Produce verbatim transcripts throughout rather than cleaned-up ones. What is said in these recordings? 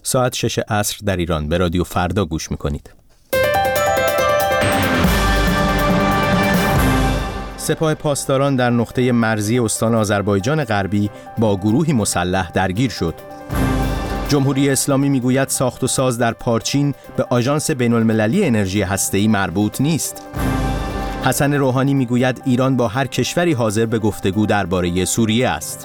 ساعت شش عصر در ایران به رادیو فردا گوش میکنید. سپاه پاسداران در نقطه مرزی استان آذربایجان غربی با گروهی مسلح درگیر شد. جمهوری اسلامی میگوید ساخت و ساز در پارچین به آژانس بین‌المللی انرژی هسته‌ای مربوط نیست. حسن روحانی میگوید ایران با هر کشوری حاضر به گفتگو درباره سوریه است.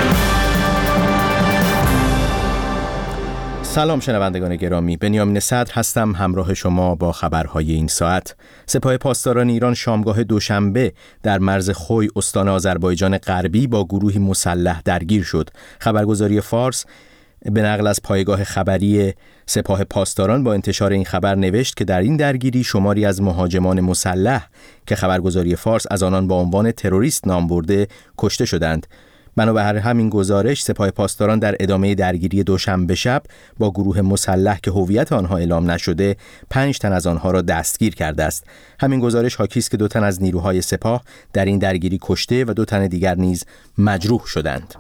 سلام شنوندگان گرامی، بنیامین صدر هستم، همراه شما با خبرهای این ساعت. سپاه پاسداران ایران شامگاه دوشنبه در مرز خوی استان آذربایجان غربی با گروهی مسلح درگیر شد. خبرگزاری فارس به نقل از پایگاه خبری سپاه پاسداران با انتشار این خبر نوشت که در این درگیری شماری از مهاجمان مسلح که خبرگزاری فارس از آنان با عنوان تروریست نام برده کشته شدند. بنابر همین گزارش سپاه پاسداران در ادامه درگیری دوشنبه شب با گروه مسلح که هویت آنها اعلام نشده پنج تن از آنها را دستگیر کرده است. همین گزارش حاکی است که دو تن از نیروهای سپاه در این درگیری کشته و دو تن دیگر نیز مجروح شدند.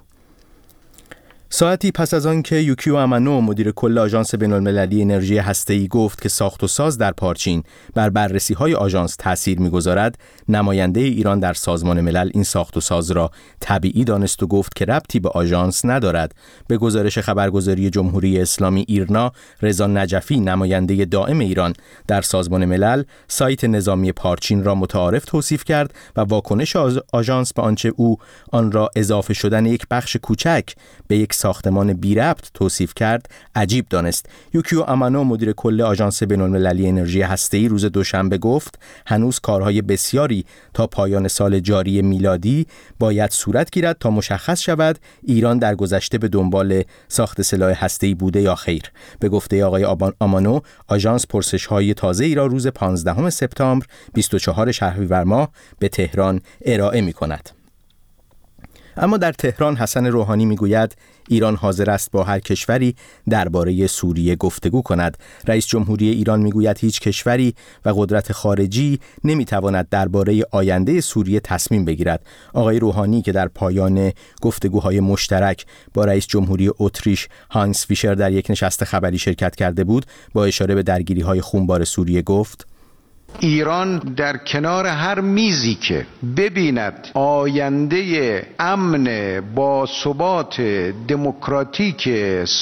ساعتی پس از آن که یوکیو امانو مدیر کل آژانس بین‌المللی انرژی هسته‌ای گفت که ساخت و ساز در پارچین بر بررسی‌های آژانس تأثیر می‌گذارد، نماینده ایران در سازمان ملل این ساخت و ساز را طبیعی دانست و گفت که ربطی به آژانس ندارد. به گزارش خبرگزاری جمهوری اسلامی ایرنا، رضا نجفی نماینده دائم ایران در سازمان ملل سایت نظامی پارچین را متعارف توصیف کرد و واکنش آژانس به آنچه او آن را اضافه شدن یک بخش کوچک به یک ساختمان بی ربط توصیف کرد عجیب دانست. یوکیو امانو مدیر کل آژانس بین‌المللی انرژی هسته‌ای روز دوشنبه گفت هنوز کارهای بسیاری تا پایان سال جاری میلادی باید صورت گیرد تا مشخص شود ایران در گذشته به دنبال ساخت سلاح هسته‌ای بوده یا خیر. به گفته آقای امانو، آژانس پرسش‌های تازه‌ای را روز پانزدهم سپتامبر بیست و چهارم شهریور ماه به تهران ارائه می‌کند. اما در تهران حسن روحانی میگوید ایران حاضر است با هر کشوری درباره سوریه گفتگو کند. رئیس جمهوری ایران میگوید هیچ کشوری و قدرت خارجی نمیتواند درباره آینده سوریه تصمیم بگیرد. آقای روحانی که در پایان گفتگوهای مشترک با رئیس جمهوری اتریش هانس فیشر در یک نشست خبری شرکت کرده بود، با اشاره به درگیری‌های خونبار سوریه گفت ایران در کنار هر میزی که ببیند آینده امن با ثبات دموکراتیک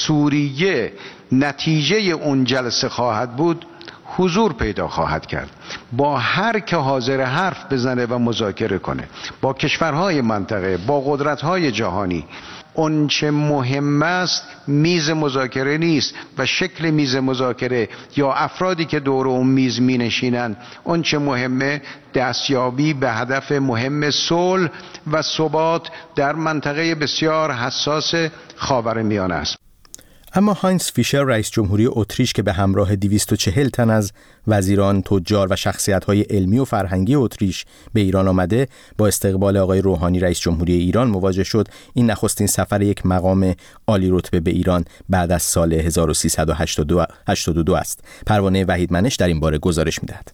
سوریه نتیجه اون جلسه خواهد بود حضور پیدا خواهد کرد. با هر که حاضر حرف بزنه و مذاکره کنه، با کشورهای منطقه، با قدرت‌های جهانی. اون چه مهم است میز مذاکره نیست و شکل میز مذاکره یا افرادی که دور اون میز می نشینن. اون چه مهمه دستیابی به هدف مهم صلح و ثبات در منطقه بسیار حساس خاورمیانه است. اما هاینس فیشر رئیس جمهوری اتریش که به همراه دویست و چهل تن از وزیران، تجار و شخصیت‌های علمی و فرهنگی اتریش به ایران آمده، با استقبال آقای روحانی رئیس جمهوری ایران مواجه شد. این نخستین سفر یک مقام عالی رتبه به ایران بعد از سال هزار و سیصد و هشتاد و دو است. پروانه وحیدمنش در این باره گزارش می‌دهد.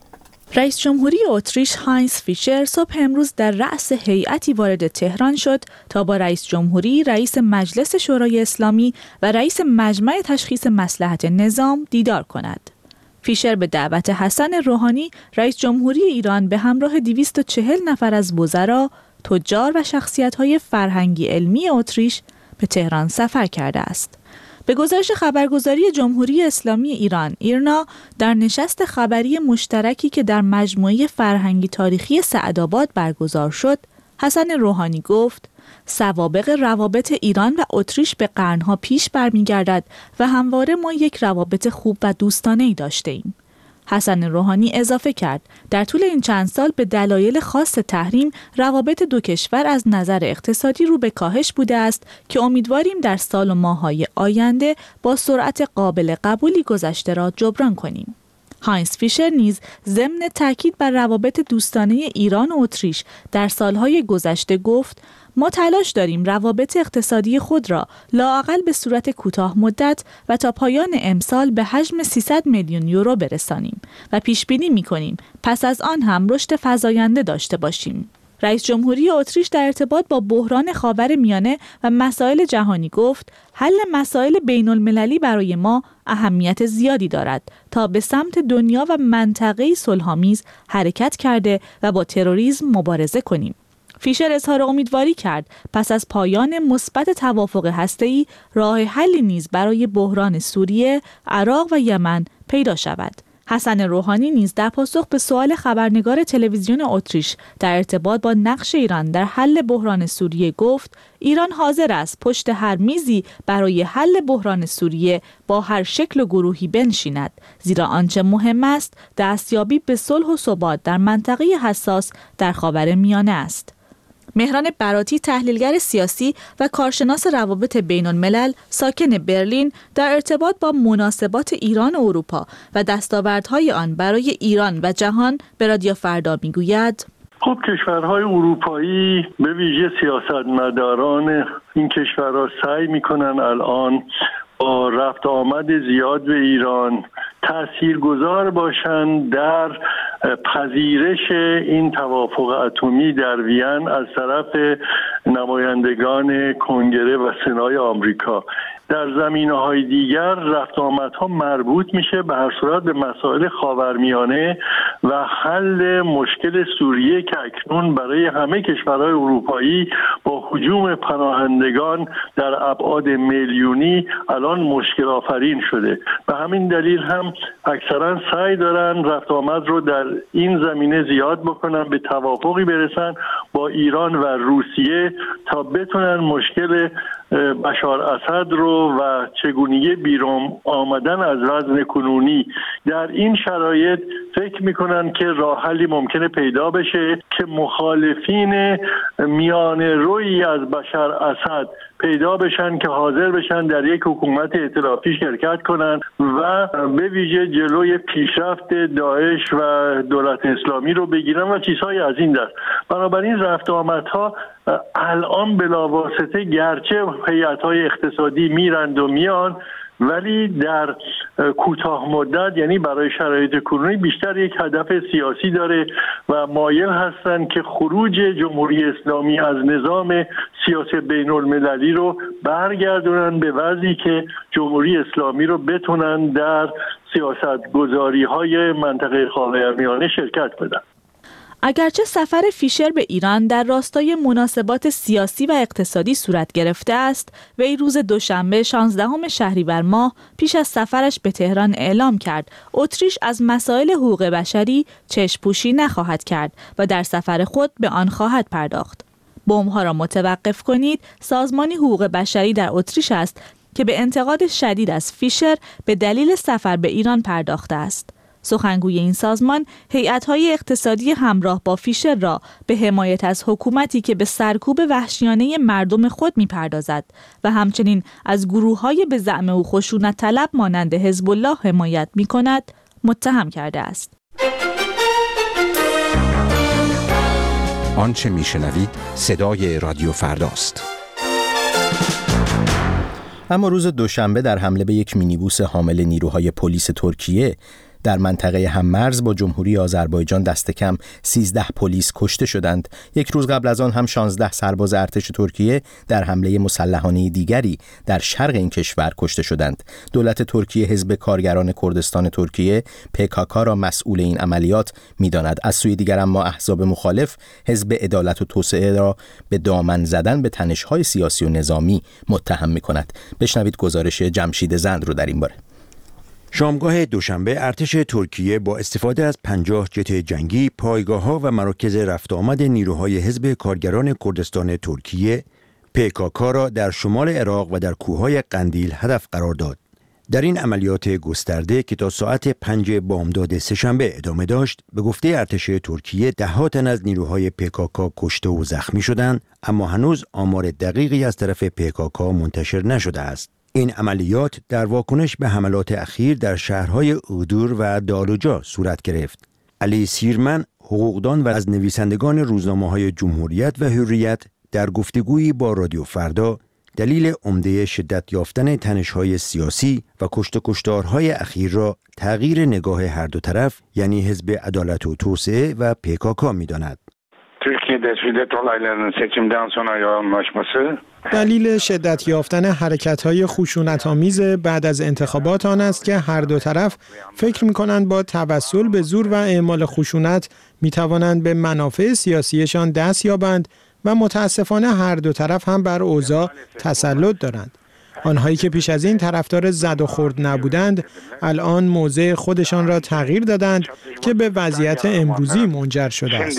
رئیس جمهوری اتریش هاینس فیشر صبح امروز در رأس هیئتی وارد تهران شد تا با رئیس جمهوری، رئیس مجلس شورای اسلامی و رئیس مجمع تشخیص مصلحت نظام دیدار کند. فیشر به دعوت حسن روحانی رئیس جمهوری ایران به همراه دویست و چهل نفر از وزرا، تجار و شخصیت‌های فرهنگی علمی اتریش به تهران سفر کرده است. به گزارش خبرگزاری جمهوری اسلامی ایران ایرنا، در نشست خبری مشترکی که در مجموعه فرهنگی تاریخی سعدآباد برگزار شد، حسن روحانی گفت سوابق روابط ایران و اتریش به قرنها پیش برمیگردد و همواره ما یک روابط خوب و دوستانه‌ای داشته ایم. حسن روحانی اضافه کرد در طول این چند سال به دلایل خاص تحریم روابط دو کشور از نظر اقتصادی رو به کاهش بوده است که امیدواریم در سال و ماه‌های آینده با سرعت قابل قبولی گذشته را جبران کنیم. هاینس فیشر نیز ضمن تاکید بر روابط دوستانه ایران و اتریش در سالهای گذشته گفت ما تلاش داریم روابط اقتصادی خود را لااقل به صورت کوتاه مدت و تا پایان امسال به حجم سیصد میلیون یورو برسانیم و پیش بینی می‌کنیم پس از آن هم رشد فزاینده داشته باشیم. رئیس جمهوری اتریش در ارتباط با بحران خاورمیانه و مسائل جهانی گفت حل مسائل بین المللی برای ما اهمیت زیادی دارد تا به سمت دنیا و منطقه‌ای صلح‌آمیز حرکت کرده و با تروریسم مبارزه کنیم. فیشر اظهار امیدواری کرد پس از پایان مثبت توافق هسته‌ای راه حلی نیز برای بحران سوریه، عراق و یمن پیدا شود. حسن روحانی نیز در پاسخ به سوال خبرنگار تلویزیون اتریش در ارتباط با نقش ایران در حل بحران سوریه گفت ایران حاضر است پشت هر میزی برای حل بحران سوریه با هر شکل و گروهی بنشیند، زیرا آنچه مهم است دستیابی به صلح و ثبات در منطقه حساس در خاورمیانه است. مهران براتی، تحلیلگر سیاسی و کارشناس روابط بین الملل ساکن برلین، در ارتباط با مناسبات ایران و اروپا و دستاوردهای آن برای ایران و جهان به رادیو فردا میگوید: خب کشورهای اروپایی به ویژه سیاستمداران این کشورها سعی میکنن الان با رفت آمد زیاد به ایران تاثیرگذار باشند در پذیرش این توافق اتمی در وین از طرف نمایندگان کنگره و سنای آمریکا. در زمینه‌های دیگر رفت آمدها مربوط میشه به هر صورت به مسائل خاورمیانه و حل مشکل سوریه که اکنون برای همه کشورهای اروپایی با هجوم پناهندگان در ابعاد میلیونی الان مشکل آفرین شده. به همین دلیل هم اکثرا سعی دارن رفت آمد رو در این زمینه زیاد بکنن، به توافقی برسن با ایران و روسیه تا بتونن مشکل بشار اسد رو و چگونگی بیرون آمدن از وضع کنونی در این شرایط فکر میکنن که راه حلی ممکنه پیدا بشه که مخالفین میان روی از بشار اسد پیدا بشن که حاضر بشن در یک حکومت ائتلافی شرکت کنن و به ویژه جلوی پیشرفت داعش و دولت اسلامی رو بگیرن و چیزهای از این دست. بنابراین رفت آمدها الان بلاواسطه گرچه هیئت‌های اقتصادی میرند و میان، ولی در کوتاه مدت یعنی برای شرایط کنونی بیشتر یک هدف سیاسی داره و مایل هستند که خروج جمهوری اسلامی از نظام سیاسی بین المللی رو برگردونن به وضعی که جمهوری اسلامی رو بتونن در سیاست گذاری های منطقه خاورمیانه شرکت بدن. اگرچه سفر فیشر به ایران در راستای مناسبات سیاسی و اقتصادی صورت گرفته است، وی روز دوشنبه شانزدهم شهریور ماه پیش از سفرش به تهران اعلام کرد اتریش از مسائل حقوق بشری چشم‌پوشی نخواهد کرد و در سفر خود به آن خواهد پرداخت. بمب‌ها را متوقف کنید سازمانی حقوق بشری در اتریش است که به انتقاد شدید از فیشر به دلیل سفر به ایران پرداخته است. سخنگوی این سازمان هیئت‌های اقتصادی همراه با فیشر را به حمایت از حکومتی که به سرکوب وحشیانه مردم خود می‌پردازد و همچنین از گروه‌های به زعم او خشونت طلب مانند حزب الله حمایت می‌کند متهم کرده است. آنچه می‌شنوید صدای رادیو فرداست. اما روز دوشنبه در حمله به یک مینیبوس حامل نیروهای پلیس ترکیه در منطقه هممرز با جمهوری آذربایجان دست کم سیزده پلیس کشته شدند. یک روز قبل از آن هم شانزده سرباز ارتش ترکیه در حمله مسلحانه دیگری در شرق این کشور کشته شدند. دولت ترکیه حزب کارگران کردستان ترکیه پی کی کی را مسئول این عملیات می‌داند. از سوی دیگر اما احزاب مخالف حزب عدالت و توسعه را به دامن زدن به تنش‌های سیاسی و نظامی متهم می‌کند. بشنوید گزارش جمشید زند رو در این باره. شامگاه دوشنبه ارتش ترکیه با استفاده از پنجاه جت جنگی پایگاه‌ها و مراکز رفت آمد نیروهای حزب کارگران کردستان ترکیه پی کی کی را در شمال عراق و در کوههای قندیل هدف قرار داد. در این عملیات گسترده که تا ساعت پنج بامداد سه‌شنبه ادامه داشت، به گفته ارتش ترکیه ده تن از نیروهای پی کی کی کشته و زخمی شدند، اما هنوز آمار دقیقی از طرف پی کی کی منتشر نشده است. این عملیات در واکنش به حملات اخیر در شهرهای اودور و دالوجا صورت گرفت. علی سیرمن، حقوقدان و از نویسندگان روزنامه‌های جمهوریت و حریت، در گفتگویی با رادیو فردا دلیل عمده شدت یافتن تنش‌های سیاسی و کشت و کشتارهای اخیر را تغییر نگاه هر دو طرف یعنی حزب عدالت و توسعه و پی کی کی می‌داند. Turkey Türkiye'de olayların seçimden sonra yoğunlaşması دلیل شدت یافتن حرکت‌های خشونت‌آمیز بعد از انتخابات آن است که هر دو طرف فکر می‌کنند با توسل به زور و اعمال خشونت می‌توانند به منافع سیاسیشان دست یابند و متأسفانه هر دو طرف هم بر اوضاع تسلط دارند. آنهایی که پیش از این طرفدار زد و خورد نبودند، الان موضع خودشان را تغییر دادند که به وضعیت امروزی منجر شده است.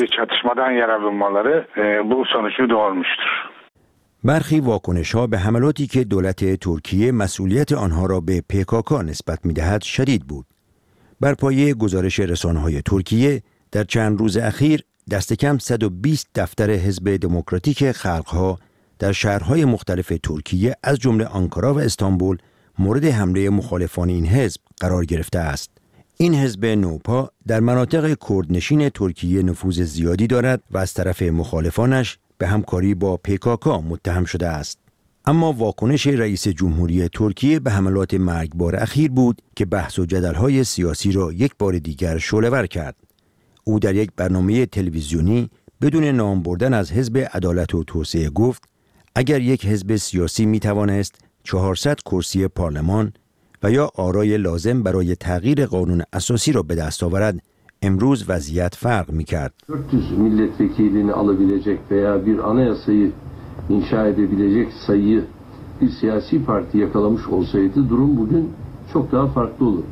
برخی واکنش‌ها به حملاتی که دولت ترکیه مسئولیت آنها را به پیکاکا نسبت می‌دهد شدید بود. بر پایه گزارش رسانه‌های ترکیه در چند روز اخیر دست کم صد و بیست دفتر حزب دموکراتیک خلق‌ها در شهرهای مختلف ترکیه از جمله آنکارا و استانبول مورد حمله مخالفان این حزب قرار گرفته است. این حزب نوپا در مناطق کردنشین ترکیه نفوذ زیادی دارد و از طرف مخالفانش به همکاری با پیکاکا متهم شده است. اما واکنش رئیس جمهوری ترکیه به حملات مرگبار اخیر بود که بحث و جدل‌های سیاسی را یک بار دیگر شعله‌ور کرد. او در یک برنامه تلویزیونی بدون نام بردن از حزب عدالت و توسعه گفت اگر یک حزب سیاسی می توانست چهارصد کرسی پارلمان و یا آرای لازم برای تغییر قانون اساسی را به دست آورد، امروز وضعیت فرق می کرد. dört yüz milletvekilini alabilecek veya bir anayasayı inşa edebilecek sayıyı bir siyasi parti yakalamış olsaydı durum bugün çok daha farklı olurdu.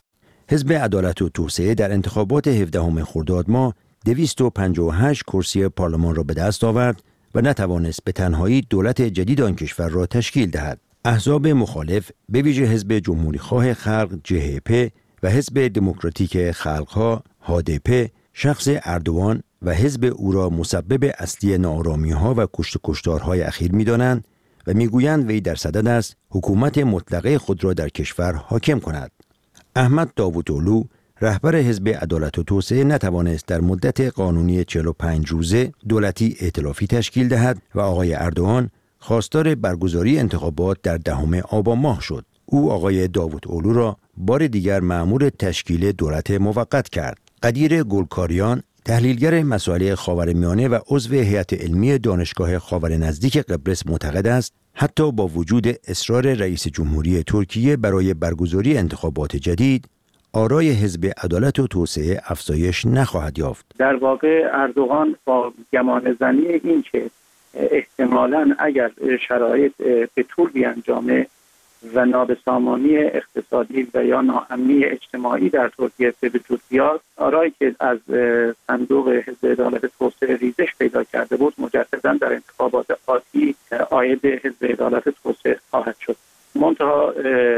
حزب عدالت و توسعه در انتخابات هفدهم خرداد ماه دویست و پنجاه و هشت کرسی پارلمان را به دست آورد و نتوانست به تنهایی دولت جدید آن کشور را تشکیل دهد. احزاب مخالف به ویژه حزب جمهوری خواه خلق جه ای پی و حزب دموکراتیک خلق‌ها ها دی پی شخص اردوان و حزب او را مسبب اصلی ناآرامی‌ها و کشت و کشتارهای اخیر می‌دانند و می‌گویند وی در صدد است حکومت مطلقه خود را در کشور حاکم کند. احمد داوودلو رهبر حزب عدالت و توسعه نتوانست در مدت قانونی چهل و پنج روزه دولتی ائتلافی تشکیل دهد و آقای اردوان خواستار برگزاری انتخابات در دهم آبان ماه شد. او آقای داوودلو را بار دیگر مأمور تشکیل دولت موقت کرد. قدیر گلکاریان تحلیلگر مسائل خاورمیانه و عضو هیئت علمی دانشگاه خاور نزدیک قبرس معتقد است حتی با وجود اصرار رئیس جمهوری ترکیه برای برگزاری انتخابات جدید، آرای حزب عدالت و توسعه افزایش نخواهد یافت. در واقع اردوغان با گمانه‌زنی این که احتمالاً اگر شرایط به طور بیانجامه و نابسامانی اقتصادی و یا ناامنی اجتماعی در ترکیه به وجود بیاد، آرایی که از صندوق حزب عدالت توسعه ریزش پیدا کرده بود مجدداً در انتخابات آتی عاید حزب عدالت توسعه خواهد شد. منتها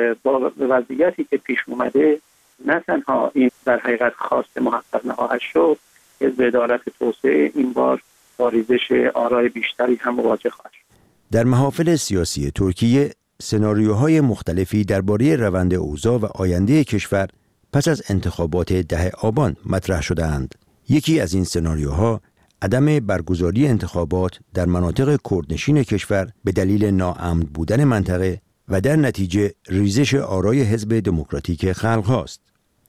با وضعیتی که پیش اومده نه تنها این در حقیقت خواست محقق نخواهد شد، حزب عدالت توسعه این بار با ریزش آرای بیشتری هم مواجه خواهد شد. در محافل سیاسی ترکیه سناریوهای مختلفی درباره روند اوضاع و آینده کشور پس از انتخابات ده آبان مطرح شده‌اند. یکی از این سناریوها عدم برگزاری انتخابات در مناطق کردنشین کشور به دلیل ناامن بودن منطقه و در نتیجه ریزش آرای حزب دموکراتیک خلق است.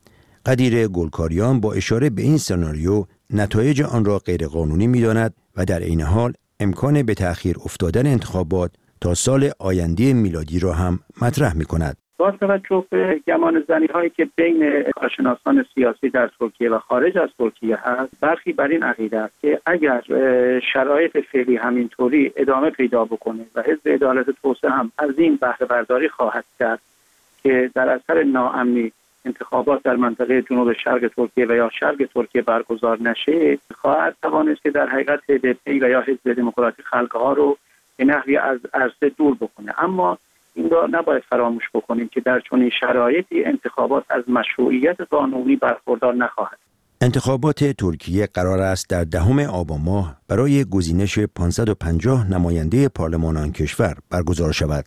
قدیر گلکاریان با اشاره به این سناریو نتایج آن را غیرقانونی می‌داند و در عین حال امکان به تأخیر افتادن انتخابات تا سال آینده میلادی را هم مطرح می‌کند. با توجه به گمانه‌زنی‌هایی که بین کارشناسان سیاسی در ترکیه و خارج از ترکیه هست، برخی بر این عقیده است که اگر شرایط فعلی همینطوری ادامه پیدا بکنه و حزب عدالت توسعه هم از این بهره برداری خواهد کرد که در اثر ناامنی انتخابات در منطقه جنوب شرق ترکیه و یا شرق ترکیه برگزار نشه، خواهد توانست که در حقیقت ها دی پی و یا حزب دموکراتیک خلق‌ها رو به نحوی از عرصه دور بکنه. اما این را نباید فراموش بکنیم که در چنین شرایطی انتخابات از مشروعیت قانونی برخوردار نخواهد. انتخابات ترکیه قرار است در دهم آبان ماه برای گزینش پانصد و پنجاه نماینده پارلمان آن کشور برگزار شود.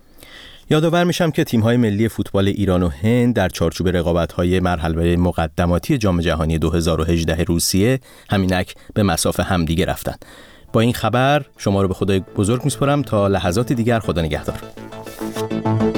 یادآور میشم که تیم‌های ملی فوتبال ایران و هند در چارچوب رقابت‌های مرحله مقدماتی جام جهانی دو هزار و هجده روسیه همینک به مصاف همدیگه رفتند. با این خبر شما رو به خدای بزرگ میسپارم تا لحظات دیگر. خدا نگهدار.